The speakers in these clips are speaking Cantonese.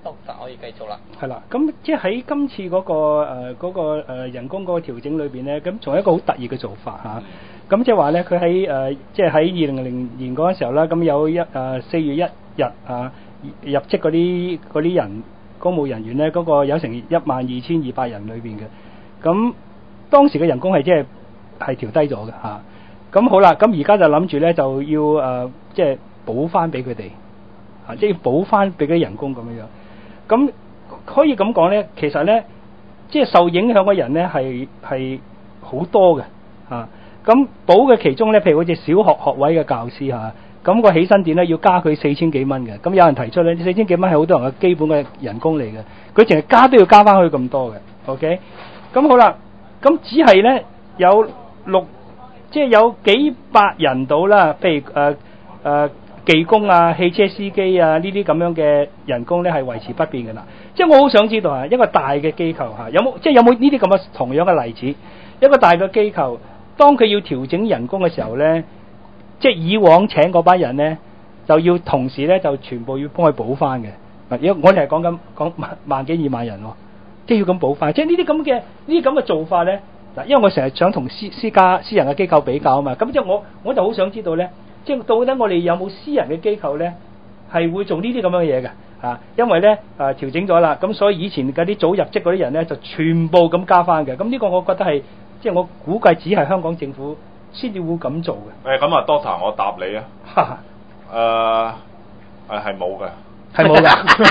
Doctor 可以繼續啦。 係啦，咁即係喺今次嗰個人工嗰個調整裏邊咧，咁仲有一個好特異嘅做法嚇。咁即係話咧，佢喺即係喺2000年嗰陣時候啦，咁有4月1日入職嗰啲人公務人員咧，嗰個有成12200人裏邊嘅。咁當時嘅人工係係調低咗嘅嚇。咁好啦，咁而家就諗住咧就要即係補翻俾佢哋即係要補翻俾嗰啲人工咁樣樣。咁可以咁講咧，其實咧，即係受影響嘅人咧係好多嘅嚇。咁補嘅其中咧，譬如好似小學學位嘅教師嚇，咁個起薪點咧要加佢4000幾蚊嘅。咁有人提出咧，4000幾蚊係好多人嘅基本嘅人工嚟嘅，佢淨係加都要加翻去咁多嘅。OK，咁好啦，咁只係咧有即係有幾百人到啦，譬如技工啊、汽車司機啊呢啲咁樣嘅人工咧係維持不變嘅啦。即係我好想知道一個大嘅機構有冇呢啲咁嘅同樣嘅例子？一個大嘅機構當佢要調整人工嘅時候咧，即係以往請嗰班人咧就要同時咧就全部要幫佢補翻嘅。嗱，我哋係講萬幾2萬人喎，即係要咁補翻。即係呢啲咁嘅做法咧，嗱，因為我成日想同私人嘅機構比較啊嘛，咁即係我就好想知道咧。即係到底我哋有冇私人嘅機構咧，係會做呢啲咁樣嘅嘢嘅因為咧調整咗啦，咁所以以前嗰啲早入職嗰啲人咧就全部咁加翻嘅。咁呢個我覺得係即係我估計只係香港政府先至會咁做嘅。 咁啊 Doctor 我答你啊，係冇嘅， 係冇嘅，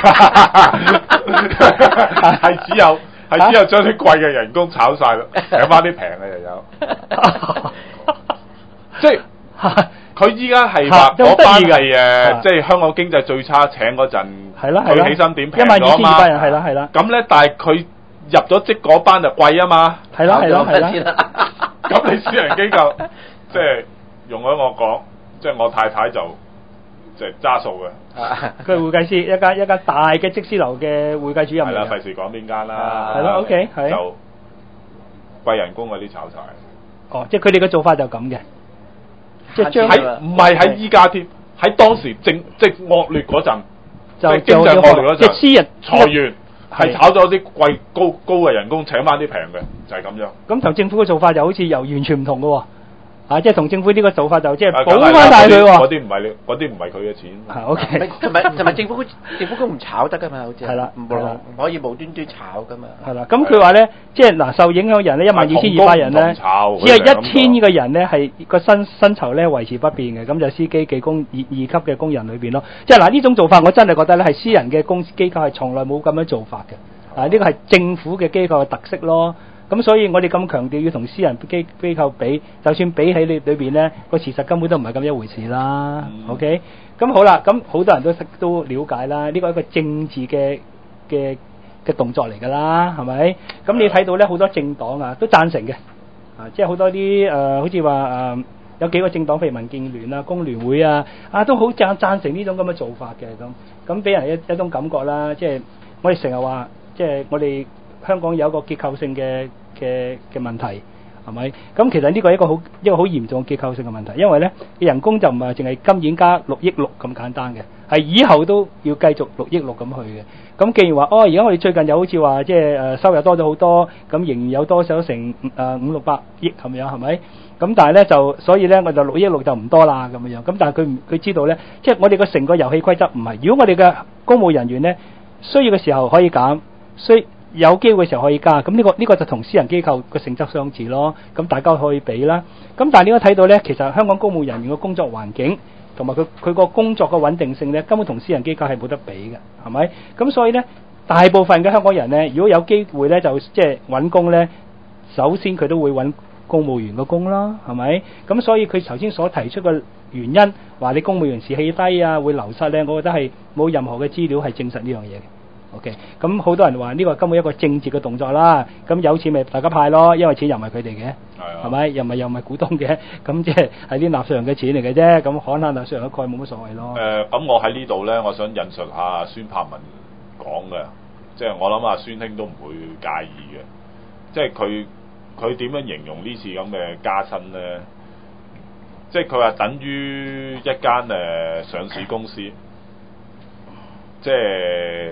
係只有將啲貴嘅人工炒晒咯，請翻啲平嘅又有，即係。佢依家係話嗰班係即係香港經濟最差請嗰陣，佢起薪點平咗嘛？ 係啦。 咁咧，但係佢入咗職嗰班就貴啊嘛。 係啦。 咁你私人機構即係用咗我講，即係我太太就即係揸數嘅。 佢係會計師，一間大嘅則師樓嘅會計主任嚟嘅。係啦，費事講邊間啦。 係咯 ，OK， 係。 就貴人工嗰啲炒晒。 哦，即係佢哋嘅做法就咁嘅。即係唔係喺依家添，喺當時即係惡劣嗰陣，即係經濟惡劣嗰陣， 即係私人裁員係炒咗啲貴高嘅人工，請翻啲平嘅，就係咁樣。 咁同政府嘅做法就好似又完全唔同嘅喎。即係同政府呢個做法就即係補翻大佢喎。 嗰啲唔係佢嘅錢。 OK。 同埋政府工唔炒得噶嘛，好似係啦， 唔可以無端端炒噶嘛。 係啦，咁佢話咧，即係嗱，受影響人咧12200人咧，只係1000呢個人咧係個薪酬咧維持不變嘅，咁就司機、技工二級嘅工人裏邊咯。即係嗱呢種做法，我真係覺得咧係私人嘅機構係從來冇咁樣做法嘅。呢個係政府嘅機構嘅特色咯。咁所以我哋咁強調要同私人機構比，就算比起你裏邊咧，個事實根本都唔係咁一回事啦。OK， 咁好啦，咁好多人都了解啦，呢個係一個政治嘅動作嚟㗎啦，係咪？咁你睇到咧好多政黨都贊成嘅，即係好多啲好似話有幾個政黨，譬如民建聯啊、工聯會都好贊成呢種咁嘅做法嘅，咁俾人一種感覺啦。即係我哋成日話，即係我哋香港有一個結構性嘅問題，係咪？咁其實呢個係一個好嚴重嘅結構性嘅問題，因為咧人工就唔係淨係今年加6億6咁簡單嘅，係以後都要繼續6億6咁去嘅。咁既然話而家我哋最近又好似話即係收入多咗好多，咁仍然有多少成500-600億咁樣，係咪？咁但係咧所以咧我就6億6就唔多啦咁樣。咁但係佢知道咧，即係我哋個成個遊戲規則唔係，如果我哋嘅公務人員咧需要嘅時候可以減，有機會嘅時候可以加，咁呢個就同私人機構個性質相似咯。咁大家可以比啦。咁但係你都睇到咧，其實香港公務人員嘅工作環境同埋佢個工作嘅穩定性咧，根本同私人機構係冇得比嘅，係咪？咁所以咧，大部分嘅香港人咧，如果有機會咧，就即係揾工咧，首先佢都會揾公務員嘅工啦，係咪？咁所以佢頭先所提出嘅原因，話你公務員士氣低會流失咧，我覺得係冇任何嘅資料係證實呢樣嘢嘅。OK， 咁好多人話呢個根本一個政治嘅動作啦。咁有錢咪大家派咯，因為錢又唔係佢哋嘅，係咪？又唔係股東嘅，咁即係啲納稅人嘅錢嚟嘅啫。咁可能納稅人嘅概冇乜所謂咯。 咁我喺呢度咧，我想引述下孫柏文講嘅，即係我諗阿孫兄都唔會介意嘅。即係佢點樣形容呢次咁嘅加薪咧？即係佢話等於一間上市公司。即係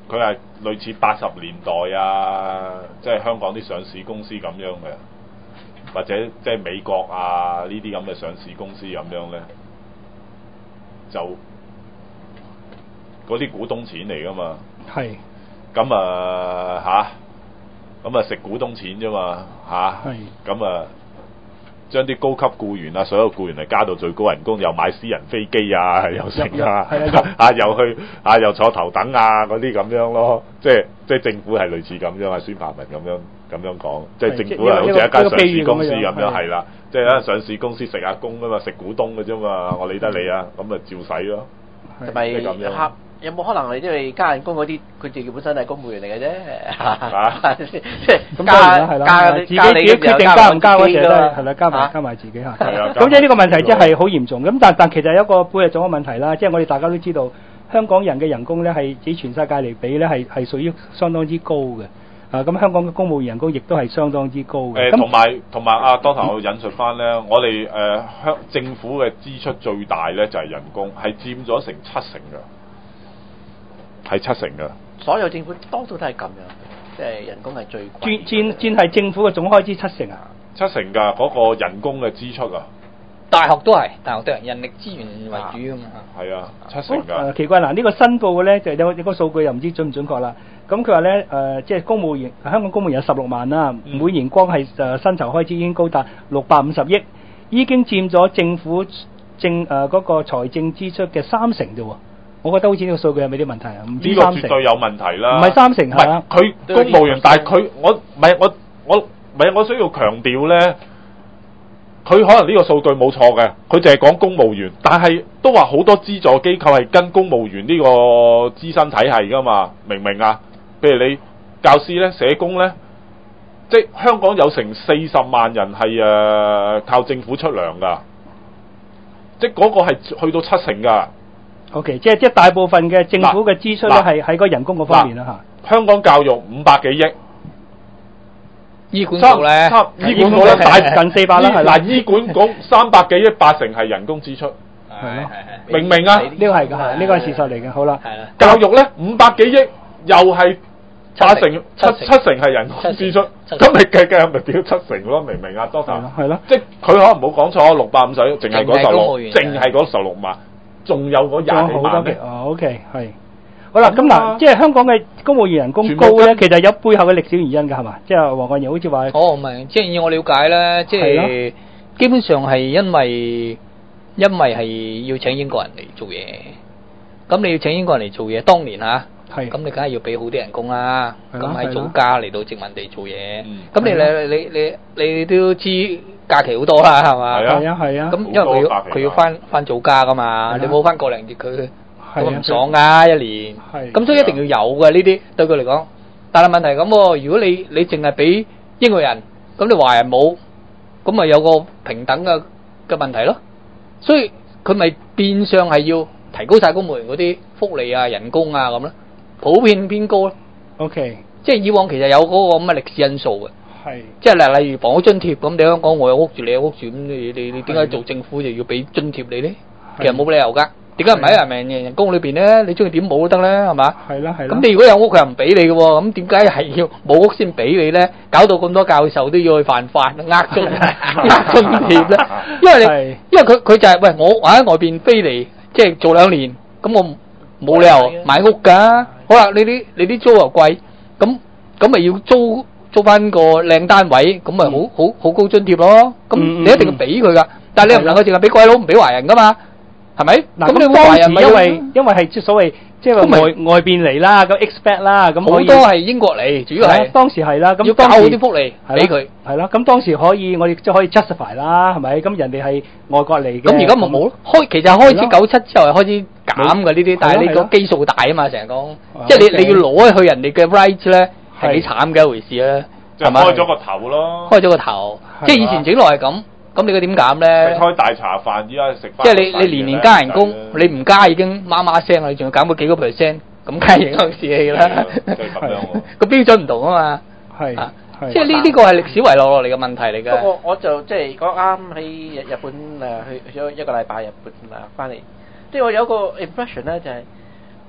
佢係類似80年代啊，即係香港啲上市公司咁樣嘅，或者即係美國啊呢啲咁嘅上市公司咁樣咧，就嗰啲股東錢嚟噶嘛。 係。 咁咁食股東錢啫嘛咁將啲高級僱員啊，所有僱員嚟加到最高人工，又買私人飛機啊，又成又去又坐頭等啊嗰啲咁樣咯，即係政府係類似咁樣啊，孫柏文咁樣講，即係政府係好似一間上市公司咁樣係啦，即係一間上市公司食下工啊嘛，食股東嘅啫嘛，我理得你啊，咁咪照使咯， 係咪咁樣？有冇可能係因為加人工嗰啲，佢自己本身係公務員嚟嘅啫，即係加自己決定加唔加嗰時都係啦，加埋自己嚇。咁即係呢個問題真係好嚴重。咁但其實有一個背後仲有個問題啦，即係我哋大家都知道，香港人嘅人工咧係喺全世界嚟比咧係屬於相當之高嘅。咁香港嘅公務員人工亦都係相當之高嘅。同埋當頭我引述翻咧，我哋政府嘅支出最大咧就係人工，係佔咗成70%㗎。係70%㗎，所有政府多數都係咁樣，即係人工係最貴。佔係政府嘅總開支70%啊？70%㗎，嗰個人工嘅支出啊。大學都係人力資源為主㗎嘛。係啊，70%㗎。奇怪嗱，呢個申報嘅咧就有個數據又唔知準唔準確啦。咁佢話咧即係公務員，香港公務員有16萬啦，每年光係薪酬開支已經高達650億，已經佔咗政府嗰個財政支出嘅30%啫喎。我覺得好似呢個數據有冇啲問題啊？唔知30%。呢個絕對有問題啦。唔係30%係啊。佢公務員，但係佢我需要強調咧，佢可能呢個數據冇錯嘅，佢淨係講公務員，但係都話好多資助機構係跟公務員呢個資薪體系噶嘛，明唔明啊？譬如你教師咧、社工咧，即係香港有成40萬人係靠政府出糧噶，即係嗰個係去到70%噶。O.K. 即係大部分嘅政府嘅支出咧係喺個人工嗰方面啦嚇。香港教育500幾億，醫管局咧，醫管局咧大近400啦，係嗱，醫管局300幾億，80%係人工支出，係咯，明唔明啊？呢個係㗎，呢個係事實嚟嘅。好啦，係啦，教育咧500幾億，又係80%，七成係人工支出，咁你計咪屌70%咯？明唔明啊？多少？係咯，即係佢可能冇講錯，650億，淨係嗰16，淨係嗰16萬。仲有嗰20幾萬咧？OK， 係。好啦，咁嗱，即係香港嘅公務員人工高咧，其實有背後嘅歷史原因㗎，係嘛？即係黃國健好似話。唔係，即係以我了解咧，即係基本上係因為係要請英國人嚟做嘢。咁你要請英國人嚟做嘢，當年嚇，咁你梗係要俾好啲人工啦。咁喺祖家嚟到殖民地做嘢，咁你都知。假期好多啦，係嘛？係啊。咁因為佢要翻祖家噶嘛，你冇翻個零月佢咁唔爽噶一年。咁所以一定要有嘅呢啲對佢嚟講。但係問題咁喎，如果你淨係俾英國人，咁你華人冇，咁咪有個平等嘅問題咯。所以佢咪變相係要提高晒公務員嗰啲福利啊、人工啊咁咯，普遍偏高咯。OK， 即係以往其實有嗰個咁嘅歷史因素嘅。係，即係例如房屋津貼咁，你香港我有屋住，你有屋住，咁你點解做政府就要俾津貼你咧？其實冇理由噶，點解唔喺人工裏邊咧？你中意點冇都得咧，係嘛？係啦係啦。咁你如果有屋，佢又唔俾你嘅喎，咁點解係要冇屋先俾你咧？搞到咁多教授都要去犯法，呃津貼咧？因為佢就係喂我喺外邊飛嚟，即係做2年，咁我冇理由買屋噶。好啦，你啲租又貴，咁咪要租翻個靚單位，咁咪好高津貼咯。咁你一定要俾佢噶，但係你又唔能夠淨係俾鬼佬，唔俾華人噶嘛，係咪？咁你華人咪因為係即係所謂即係外邊嚟啦，咁 expect 啦，咁好多係英國嚟，主要係當時係啦，咁要搞好啲福利俾佢，係咯。咁當時可以我哋即係可以 justify 啦，係咪？咁人哋係外國嚟嘅，咁而家咪冇咯。其實開始97之後係開始減嘅呢啲，但係你個基數大啊嘛，成日講，即係你要攞去人哋嘅 right 咧。係幾慘嘅一回事咧，係咪？開咗個頭咯，開咗個頭，即係以前整落係咁，咁你個點減咧？開大茶飯，依家食飯。即係你年年加人工，你唔加已經媽媽聲啦，你仲要減嗰幾個 percent，咁梗係影響士氣啦。個標準唔同啊嘛，係，即係呢個係歷史遺留落嚟嘅問題嚟嘅。不過我就即係講啱喺日本去咗1個禮拜日本翻嚟，即係我有個 impression 咧就係。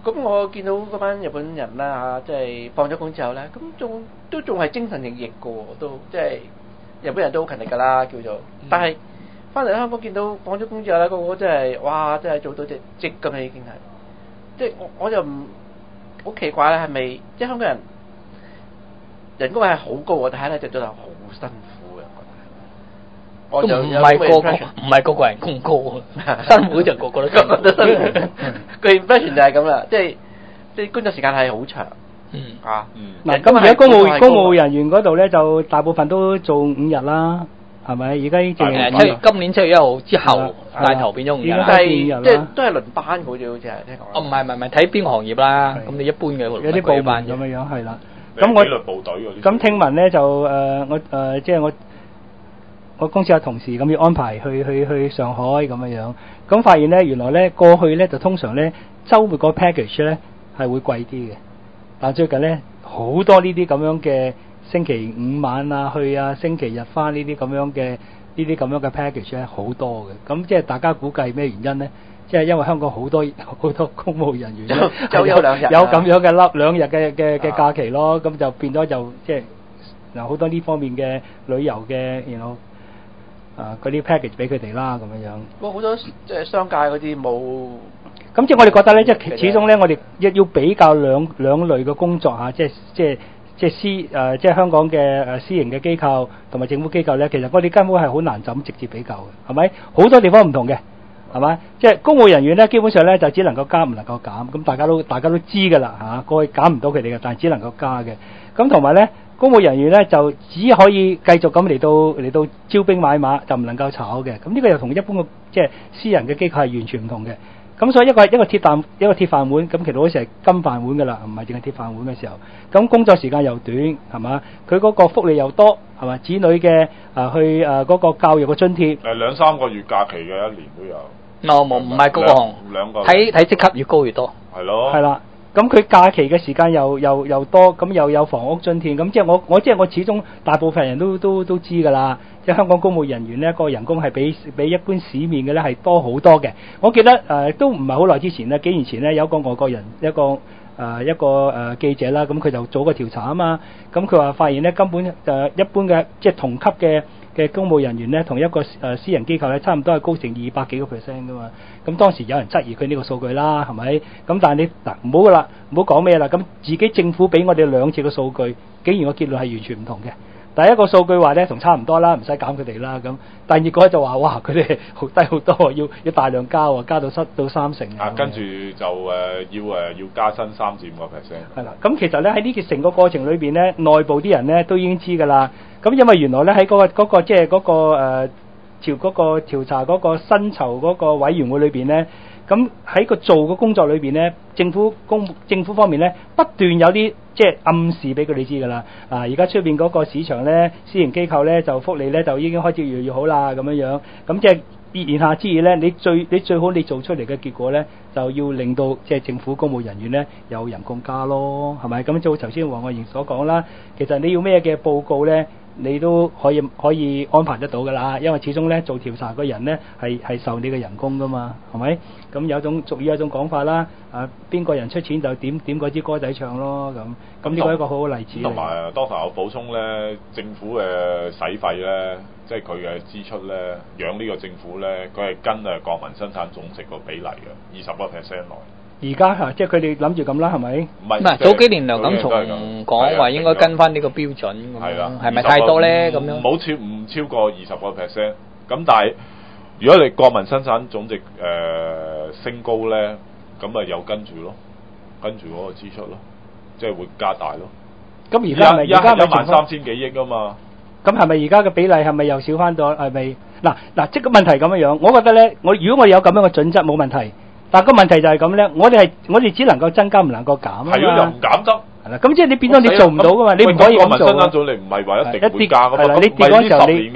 咁我見到嗰班日本人啦即係放咗工之後咧，咁都仲係精神奕奕嘅喎，都即係日本人都好勤力㗎啦，叫做。但係翻嚟香港見到放咗工之後咧，個個真係哇，真係做到隻積咁啦，已經係。即係我就唔好奇怪啦，係咪即係香港人人工係好高喎，但係咧就做得好辛苦嘅，我覺得。 唔係個個人工高啊，辛苦就個個都辛苦。 個 impression 就係咁啦，即係工作時間係好長。 嗱，咁而家公務人員嗰度咧，就大部分都做5日啦，係咪？而家今年7月1號之後，大頭變咗5日啦。 但係即係都係輪班嘅，好似聽講。 唔係，睇邊個行業啦。咁你一般嘅有啲部門咁樣係啦。 咁紀律部隊嗰啲。 咁聽聞咧就即係我公司有同事咁要安排去上海咁樣，咁發現咧原來咧過去咧就通常咧週末個 package 咧係會貴啲嘅，但最近咧好多呢啲咁樣嘅星期5晚啊去啊，星期日返呢啲咁樣嘅 package 咧好多嘅，咁即係大家估計咩原因咧？即係因為香港好多公務人員咧就有2日有咁樣嘅2日嘅假期咯，咁就變咗就即係嗱好多呢方面嘅旅遊嘅嗰啲 package 俾佢哋啦，咁樣樣。 不過好多即係商界嗰啲冇。 咁即係我哋覺得咧，即係始終咧，我哋要比較兩類嘅工作嚇，即係香港嘅私營嘅機構同埋政府機構咧，其實我哋根本係好難就咁直接比較嘅，係咪？好多地方唔同嘅，係咪？即係公務人員咧，基本上咧就只能夠加唔能夠減，咁大家都知㗎啦嚇，過去減唔到佢哋嘅，但係只能夠加嘅。咁同埋咧。公務人員咧就只可以繼續咁嚟到招兵買馬，就唔能夠炒嘅。咁呢個又同一般嘅即係私人嘅機構係完全唔同嘅。咁所以一個鐵飯碗，咁其實好似係金飯碗㗎啦，唔係淨係鐵飯碗嘅時候。咁工作時間又短，係嘛？佢嗰個福利又多，係嘛？子女嘅去嗰個教育嘅津貼。 2-3個月假期嘅一年都有。 唔係嗰個行，2個睇職級越高越多。 係咯。 係啦。咁佢假期嘅時間又多，咁又有房屋津貼，咁即係我始終大部分人都知㗎啦。即係香港公務人員咧，個人工係比一般市面嘅咧係多好多嘅。我記得都唔係好耐之前咧，幾年前咧有個外國人一個記者啦，咁佢就做個調查啊嘛。咁佢話發現咧根本一般嘅即係同級嘅公務人員咧，同一個私人機構咧，差唔多係高成200幾個%噶嘛。咁當時有人質疑佢呢個數據啦，係咪？咁但係你嗱唔好啦，唔好講咩啦。咁自己政府俾我哋2次嘅數據，竟然個結論係完全唔同嘅。第一個數據話咧同差唔多啦，唔使減佢哋啦。咁第二個就話哇，佢哋好低好多，要大量加喎，加到30%。 跟住就要加薪3至5%。 係啦，咁其實咧喺呢個成個過程裏邊咧，內部啲人咧都已經知㗎啦。咁因為原來咧喺嗰個即係嗰個調查嗰個薪酬嗰個委員會裏邊咧，咁喺個做嘅工作裏邊咧，政府方面咧不斷有啲即係暗示俾佢哋知㗎啦。而家出邊嗰個市場咧，私營機構咧就福利咧就已經開始越嚟越好啦，咁樣。咁即係言下之意咧，你最好你做出嚟嘅結果咧，就要令到即係政府公務人員咧有人工加咯，係咪？咁就頭先黃國賢所講啦，其實你要咩嘅報告咧？你都可以安排得到㗎啦，因為始終咧做調查嘅人咧係受你嘅人工㗎嘛，係咪？咁有種俗語有種講法啦，邊個人出錢就點嗰支歌仔唱咯，咁呢個係一個好好例子。同埋當時我補充咧，政府嘅使費咧，即係佢嘅支出咧，養呢個政府咧，佢係跟國民生產總值個比例嘅20%內。而家即係佢哋諗住咁啦，係咪？ 唔係早幾年梁錦松講話應該跟翻呢個標準咁樣，係咪太多咧？咁樣唔超過20%。咁但係如果你國民生產總值升高咧，咁咪有跟住咯，跟住嗰個支出咯，即係會加大咯。 咁而家咪 13000幾億啊嘛。 咁係咪而家嘅比例係咪又少翻咗？係咪嗱？即係個問題咁樣，我覺得咧，如果我哋有咁樣嘅準則冇問題。但個問題就係咁咧，我哋只能夠增加，唔能夠減啊嘛。 係咯，又唔減得。 係啦，咁即係你變咗你做唔到噶嘛，你唔可以咁做。國民生產總值唔係話一定會加噶嘛。咁咪呢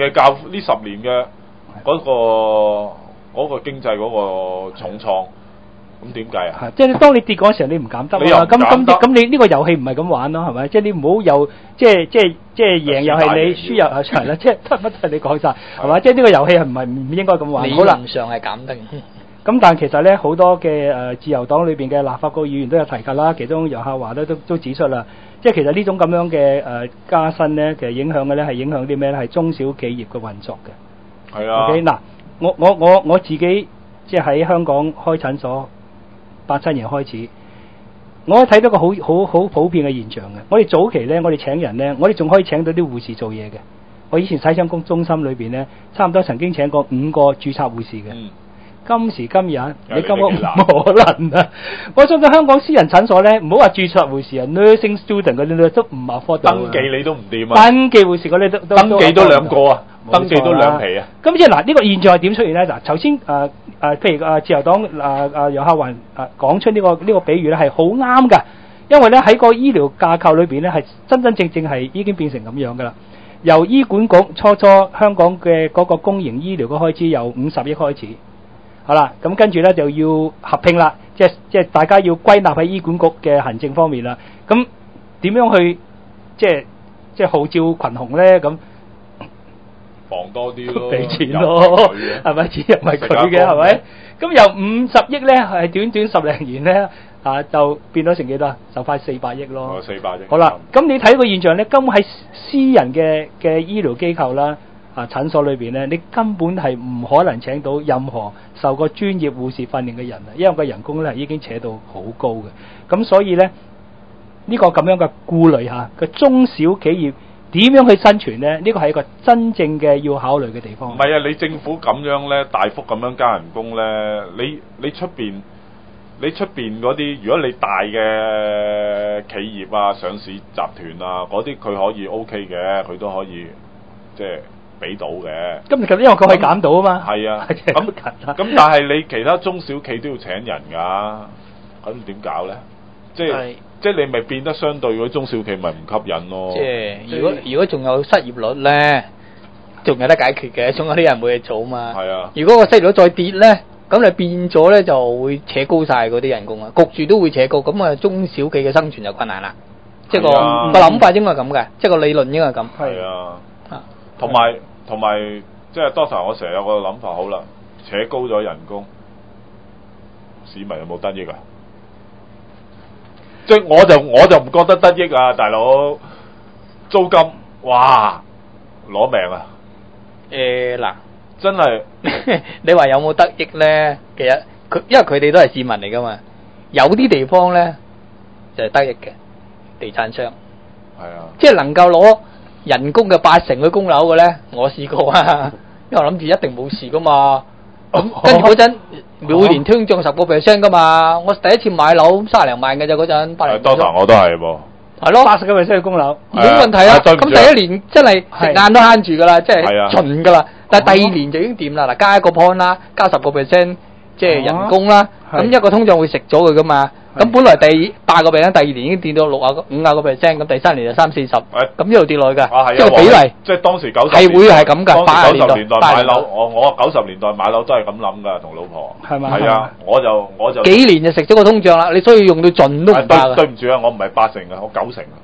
10年嘅嗰個經濟嗰個重創，咁點計啊？ 即係當你跌嗰時候，你唔減得啊嘛。咁你呢個遊戲唔係咁玩咯，係咪？即係你唔好又即係贏又係你，輸又係啦。即係乜都係你講晒，係嘛？即係呢個遊戲係唔應該咁玩。 理論上係減得。 咁但係其實咧好多嘅自由黨裏邊嘅立法局議員都有提及啦，其中楊孝華咧都指出啦，即係其實呢種咁樣嘅加薪咧，其實影響嘅咧係影響啲咩咧？係中小企業嘅運作嘅。 係啊。 OK 嗱，我自己即係喺香港開診所，87年開始，我睇到個好普遍嘅現象嘅。我哋早期咧，我哋請人咧，我哋仲可以請到啲護士做嘢嘅。我以前洗傷工中心裏邊咧，差唔多曾經請過5個註冊護士嘅。今時今日，你根本唔可能啊！我相信香港私人診所咧，唔好話註冊護士啊 ，nursing student 嗰啲咧都唔afford到。 登記你都唔掂啊！ 登記護士嗰啲都登記都2個啊，登記都2皮啊！ 咁即係嗱，呢個現象係點出現咧？嗱，頭先譬如自由黨楊孝華講出呢個比喻咧係好啱㗎，因為咧喺個醫療架構裏邊咧係真正係已經變成咁樣㗎啦。由醫管局初香港嘅嗰個公營醫療嘅開支由50億開始。好啦，咁跟住咧就要合併啦，即係大家要歸納喺醫管局嘅行政方面啦。咁點樣去即係號召群雄咧？咁放多啲咯， 俾錢咯，係咪？錢又唔係佢嘅，係咪？咁由50億咧係短10零年咧就變咗成幾多啊？就快400億咯。 400億。 好啦，咁你睇個現象咧，根本喺私人嘅醫療機構啦。診所裏邊咧，你根本係唔可能請到任何受過專業護士訓練嘅人啊，因為個人工咧已經扯到好高嘅。咁所以咧，呢個咁樣嘅顧慮下個中小企業點樣去生存咧？呢個係一個真正嘅要考慮嘅地方。 唔係啊，你政府咁樣咧，大幅咁樣加人工咧，你出邊嗰啲，如果你大嘅企業啊、上市集團啊嗰啲，佢可以 OK 嘅，佢都可以即係。俾到嘅， 咁因為佢可以減到啊嘛。 係啊，咁但係你其他中小企都要請人㗎，咁點搞咧？即係你咪變得相對嗰啲中小企咪唔吸引咯。 即係如果仲有失業率咧，仲有得解決嘅，總有啲人冇嘢做嘛。 係啊。如果個失業率再跌咧，咁你變咗咧就會扯高晒嗰啲人工啊，焗住都會扯高，咁啊中小企嘅生存就困難啦。即係個諗法應該係咁嘅，即係個理論應該係咁。 係啊。同埋，即係 Doctor，我成日有個諗法，好啦，扯高咗人工，市民有冇得益啊？即係我就唔覺得得益啊，大佬，租金哇攞命啊！ 嗱， 真係你話有冇得益咧？其實因為佢哋都係市民嚟噶嘛，有啲地方咧就係得益嘅，地產商係啊， 即係能夠攞人工嘅80%去供樓嘅咧，我試過啊，因為我諗住一定冇事噶嘛。咁跟住嗰陣每年通脹10%噶嘛，我第一次買樓30零萬嘅啫，嗰陣80%。 當場我都係噃。 係咯 ，80%去供樓， 冇問題啊。咁第一年真係食晏都慳住噶啦，即係盡噶啦。但係第二年就已經掂啦，嗱加一個 point 啦，加10%即係人工啦。咁一個通脹會食咗佢噶嘛。咁本來第8%，第二年已經跌到50%，咁第三年就30-40%，咁一路跌落去㗎，即係比例。 即係當時90 係會係咁㗎。 當時90年代買樓，我90年代買樓都係咁諗㗎，同老婆。 係咪？ 係啊，我就幾年就食咗個通脹啦，你所以用到盡都唔得㗎。 對唔住啊，我唔係80%啊，我90%啊。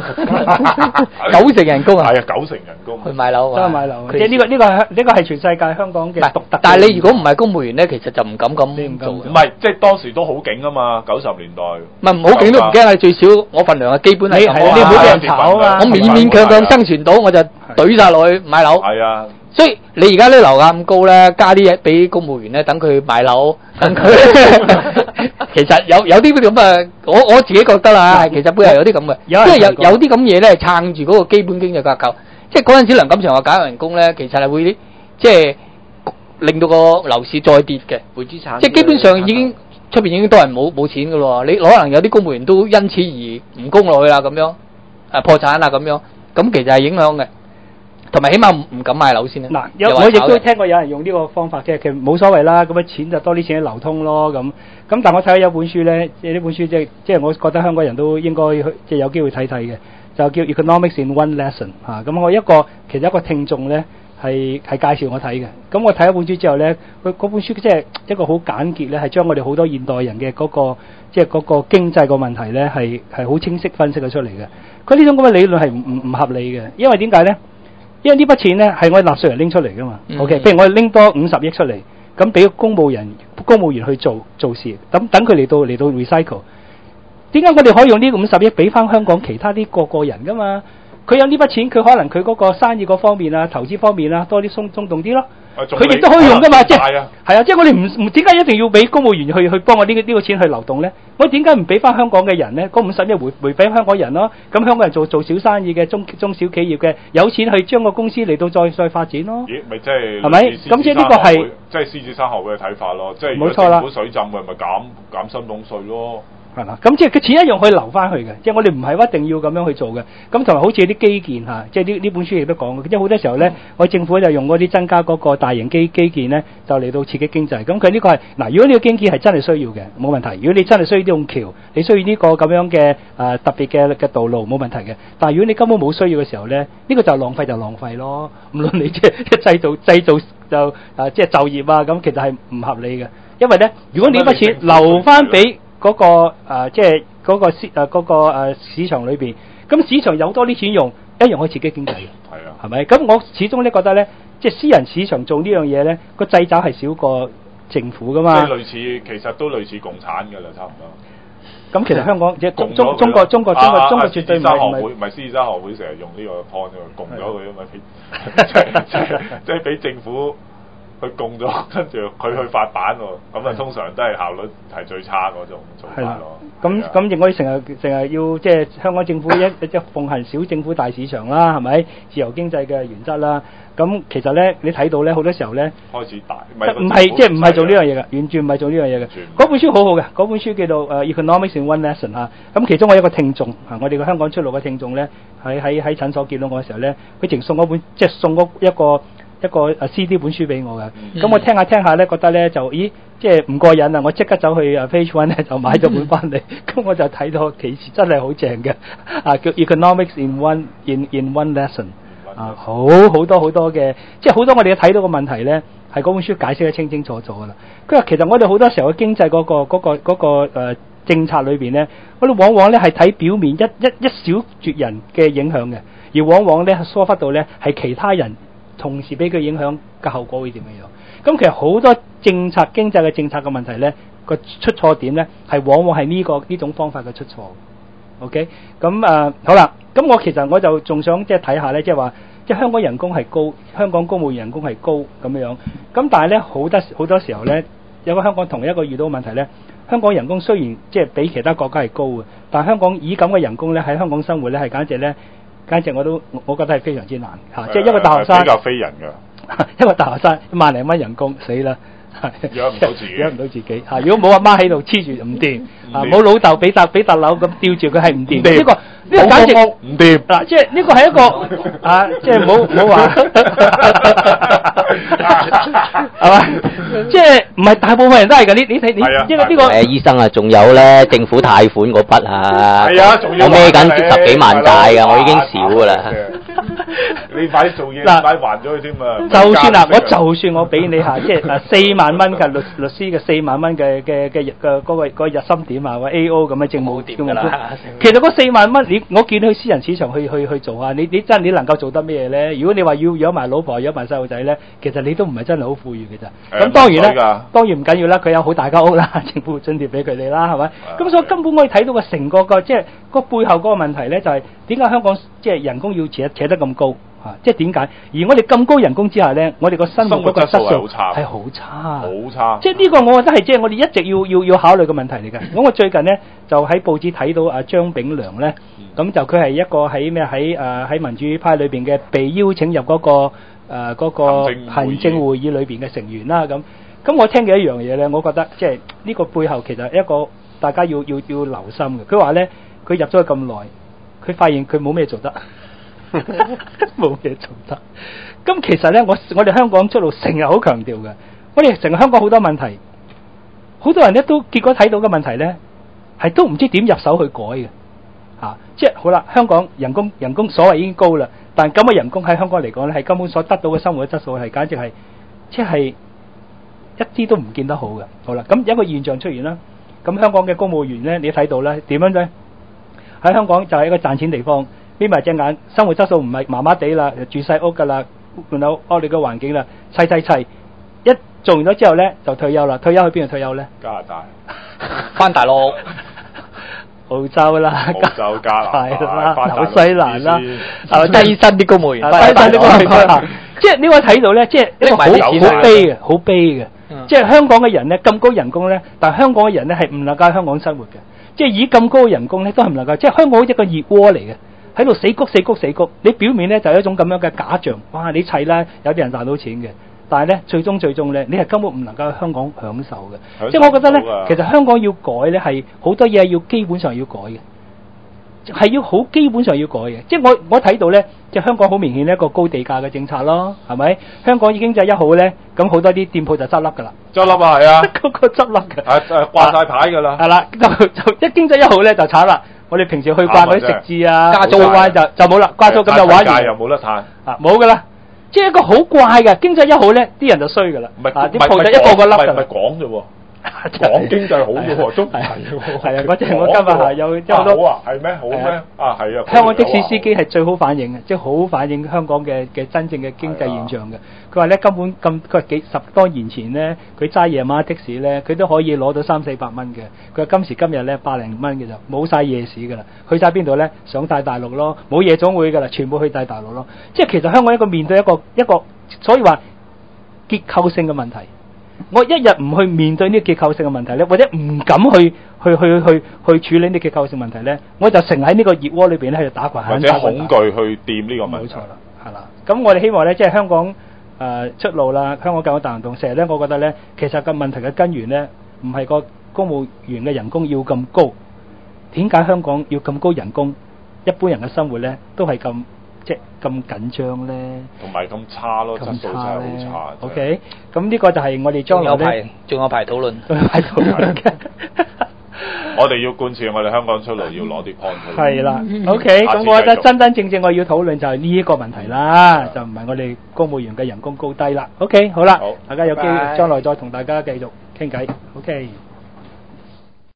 90%人工啊！ 係啊，90%人工去買樓， 真係買樓。即係呢個係全世界香港嘅獨特。 但係你如果唔係公務員咧，其實就唔敢咁做。 唔係，即係當時都好勁啊嘛，90年代。 唔係唔好勁都唔驚啊！最少我份糧係基本係咁啊。 你唔好俾人炒啊嘛！ 我勉強生存到，我就懟晒落去買樓。 係啊。 所以你而家啲樓價咁高咧，加啲嘢俾公務員咧，等佢買樓，等佢。其實有啲咁嘅，我自己覺得啦，其實背後有啲咁嘅，因為有啲咁嘢咧撐住嗰個基本經濟架構。即係嗰陣時梁錦祥話減人工咧，其實係會即係令到個樓市再跌嘅，負資產。即係基本上已經出邊已經多人冇錢㗎咯，你可能有啲公務員都因此而唔供落去啦，咁樣破產啦咁樣，咁其實係影響嘅。同埋起碼唔敢買樓先啦。 嗱，我亦都聽過有人用呢個方法嘅，其實冇所謂啦。咁樣錢就多啲錢流通咯。咁但我睇到有本書咧，呢本書即係我覺得香港人都應該即係有機會睇睇嘅，就叫 Economics in One Lesson 嚇。咁我其實一個聽眾咧係介紹我睇嘅。咁我睇一本書之後咧，佢嗰本書即係一個好簡潔咧，係將我哋好多現代人嘅嗰個即係嗰個經濟個問題咧係好清晰分析咗出嚟嘅。佢呢種咁嘅理論係唔合理嘅，因為點解咧？因為呢筆錢咧係我哋納稅人拎出嚟噶嘛，OK？譬如我哋拎多50億出嚟， 咁俾公務員去做事，等佢嚟到 recycle。點解我哋可以用呢50億俾翻香港其他啲個人噶嘛？佢有呢筆錢，佢可能佢嗰個生意嗰方面啊、投資方面啊，多啲鬆動啲咯。佢亦都可以用噶嘛，即係即係我哋唔點解一定要俾公務員去幫我呢個錢去流動咧？我點解唔俾翻香港嘅人咧？嗰50億回俾香港人咯。咁香港人做小生意嘅中小企業嘅有錢去將個公司嚟到再發展咯。 咦？咪即係係咪？咁即係呢個係即係獅子山學會嘅睇法咯。即係冇錯啦。 政府水浸嘅咪減薪俸稅咯。 係嘛？咁即係佢錢一樣可以留翻去嘅，即係我哋唔係一定要咁樣去做嘅。咁同埋好似啲基建嚇，即係呢本書亦都講嘅，即係好多時候咧，我政府就用嗰啲增加嗰個大型基建咧，就嚟到刺激經濟。咁佢呢個係嗱，如果呢個經濟係真係需要嘅，冇問題。如果你真係需要呢種橋，你需要呢個咁樣嘅特別嘅道路，冇問題嘅。但係如果你根本冇需要嘅時候咧，呢個就浪費咯。無論你即係製造就即係就業啊，咁其實係唔合理嘅。因為咧，如果你呢筆錢留翻俾嗰個即係嗰個市場裏邊，咁市場有多啲錢用，一樣可以刺激經濟嘅。係啊，係咪？咁我始終咧覺得咧，即係私人市場做呢樣嘢咧，個掣肘係少過政府噶嘛。即係其實都類似共產㗎啦，差唔多。 咁其實香港即係中國絕對唔係獅子山學會成日用呢個 point 共咗佢啊嘛，即係俾政府。佢供咗，跟住佢去發版喎，咁啊通常都係效率係最差嗰種做法咯。 咁亦可以成日要即係香港政府即係奉行小政府大市場啦，係咪？自由經濟嘅原則啦。咁其實咧，你睇到咧好多時候咧， 開始大， 唔係做呢樣嘢嘅，完全唔係做呢樣嘢嘅。嗰本書好好嘅，嗰本書叫做Economics in One Lesson 嚇。咁其中我有一個聽眾我哋個香港出路嘅聽眾咧，喺診所見到我嘅時候咧，佢淨送嗰本即係送嗰一個 CD 本書俾我嘅，咁我聽下咧，覺得咧就即係唔過癮啊！我即刻走去Page One 咧就買咗本翻嚟，咁我就睇到其實真係好正嘅，叫 Economics in One Lesson， 好多嘅，即係好多我哋睇到嘅問題咧，係嗰本書解釋得清清楚楚噶啦。佢話其實我哋好多時候嘅經濟嗰個政策裏邊咧，我哋往往咧係睇表面一小撮人嘅影響嘅，而往往咧疏忽到咧係其他人。同時俾佢影響嘅後果會點樣？咁其實好多經濟嘅政策嘅問題咧，個出錯點咧係往往係呢種方法嘅出錯。OK， 咁好啦，咁我就仲想即係睇下咧，即係話即係香港人工係高，香港公務員人工係高咁樣。咁但係咧好多時候咧，有個香港同一個遇到嘅問題咧，香港人工雖然即係比其他國家係高嘅，但係香港以咁嘅人工咧喺香港生活咧係簡直我覺得係非常之難嚇，即係一個大學生比較非人㗎， 一個大學生1萬零蚊人工死啦， 養唔到自己嚇。如果冇阿媽喺度黐住唔掂，冇老豆俾特樓咁吊住佢係唔掂。呢個簡直唔掂嗱，即係呢個係一個即係冇話係嘛？即係唔係大部分人都係㗎？你睇因為呢個醫生啊，仲有咧政府貸款嗰筆啊，我孭緊10幾萬債㗎，我已經少㗎啦。 你快啲做嘢，快還咗佢添啊！ 就算我俾你下，即係4萬蚊嘅律師嘅4萬蚊嘅嗰個日薪點啊，或 A.O. 咁嘅政務點㗎啦。其實嗰4萬蚊，我見去私人市場去做啊，你真你能夠做得咩咧？如果你話要養埋老婆養埋細路仔咧，其實你都唔係真係好富裕嘅咋。咁當然唔緊要啦，佢有好大間屋啦，政府津貼俾佢哋啦，係咪？咁所以根本我哋睇到個成個即係個背後嗰個問題咧，就係點解香港即係人工要扯得咁高？即係點解？而我哋咁高人工之下咧，我哋個生活嗰個質素係好差。即係呢個我覺得係即係我哋一直要考慮嘅問題嚟嘅。咁我最近咧就喺報紙睇到張炳良咧，咁就佢係一個喺民主派裏邊嘅被邀請入嗰個行政會議裏邊嘅成員啦。咁我聽嘅一樣嘢咧，我覺得即係呢個背後其實一個大家要留心嘅。佢話咧，佢入咗去咁耐，佢發現佢冇咩做得。冇嘢做得，咁其實咧，我哋香港出路成日好強調嘅，我哋成日香港好多問題，好多人咧都結果睇到嘅問題咧，係都唔知點入手去改嘅，即係好啦，香港人工所謂已經高啦，但咁嘅人工喺香港嚟講咧，係根本所得到嘅生活嘅質素係簡直係，即係一啲都唔見得好嘅。好啦，咁有一個現象出現啦，咁香港嘅公務員咧，你睇到咧點樣咧？喺香港就係一個賺錢地方。眯埋隻眼，生活質素唔係麻麻地啦，住細屋噶啦，然後惡劣嘅環境啦，砌， 做完咗之後咧就退休啦。退休去邊度退休咧？ 加拿大， 翻大陸、 澳洲啦、 加拿大啦、紐西蘭啦， 低薪啲公務員， 低薪啲公務員，即係你可以睇到咧，即係一個好悲嘅，即係香港嘅人咧咁高人工咧，但係香港嘅人咧係唔能夠喺香港生活嘅，即係以咁高嘅人工咧都係唔能夠，即係香港好似一個熱鍋嚟嘅。喺度死谷，你表面咧就有一種咁樣嘅假象，哇！你砌啦，有啲人賺到錢嘅，但係咧最終咧，你係根本唔能夠喺香港享受嘅。即係我覺得咧，其實香港要改咧係好多嘢要基本上要改嘅，係要好基本上要改嘅。即係我睇到咧，即係香港好明顯一個高地價嘅政策咯，係咪？香港經濟一好咧，咁好多啲店鋪就執笠㗎啦。 執笠啊，係啊， 嗰個執笠嘅， 掛晒牌㗎啦。 係啦，就一經濟一好咧就慘啦。我哋平時去慣嗰啲食肆啊，加租就冇啦，加租咁就玩完， 又冇得嘆啊，冇噶啦，即係一個好怪嘅經濟一好咧，啲人就衰噶啦，啲鋪就一個笠就。 唔係講啫喎。講經濟好嘅喎，都係啊！嗰隻我今日係有好多好啊，係咩？好咩？啊係啊！ 香港的士司機係最好反映嘅，即係好反映香港嘅真正嘅經濟現象嘅。佢話咧根本佢話幾十多年前咧，佢揸夜晚的士咧，佢都可以攞到300-400蚊嘅。佢話今時今日咧100零蚊嘅就冇晒夜市㗎啦，去晒邊度咧？上大陸咯，冇夜總會㗎啦，全部去晒大陸咯。即係其實香港面對一個，所以話結構性嘅問題。我一日唔去面對呢啲結構性嘅問題咧，或者唔敢去處理呢啲結構性問題咧，我就成喺呢個熱鍋裏邊咧喺度打滾， 或者恐懼去掂呢個問題。 冇錯啦，係啦。咁我哋希望咧，即係香港出路啦，香港救港大行動，成日咧，我覺得咧，其實個問題嘅根源咧，唔係個公務員嘅人工要咁高，點解香港要咁高人工？一般人嘅生活咧都係咁。即係咁緊張咧， 同埋咁差咯，質素真係好差。 OK，咁呢個就係我哋將來咧， 仲有排討論。 我哋要貫徹我哋香港出路，要攞啲 point。係啦 ，OK，咁我覺得真正我要討論就係呢一個問題啦，就唔係我哋公務員嘅人工高低啦。OK，好啦，大家有機會將來再同大家繼續傾偈。OK。